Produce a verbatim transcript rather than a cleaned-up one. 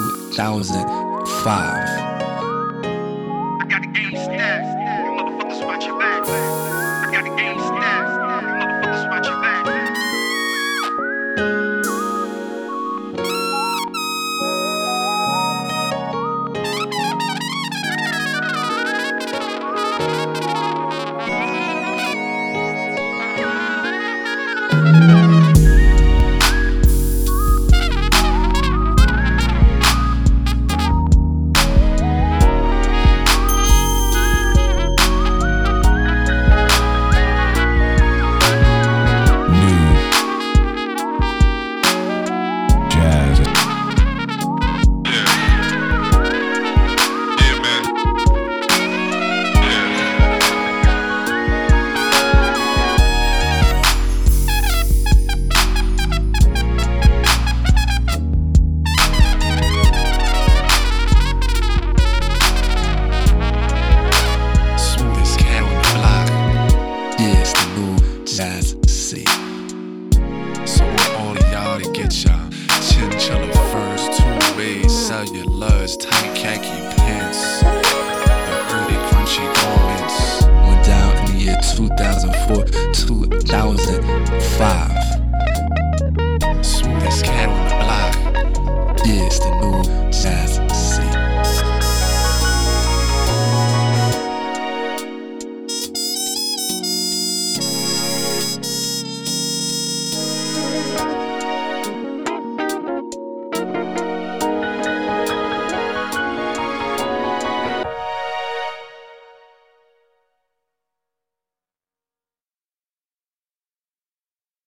two thousand five. I got the game stacked. You motherfuckers watch your back. I got the game stacked. You motherfuckers watch your back. Jazz C. So with all of y'all to get y'all chinchilla furs, two-way cellulars, tight khaki pants, your early crunchy garments. Went down in the year two thousand four, two thousand five. Smoothest cat on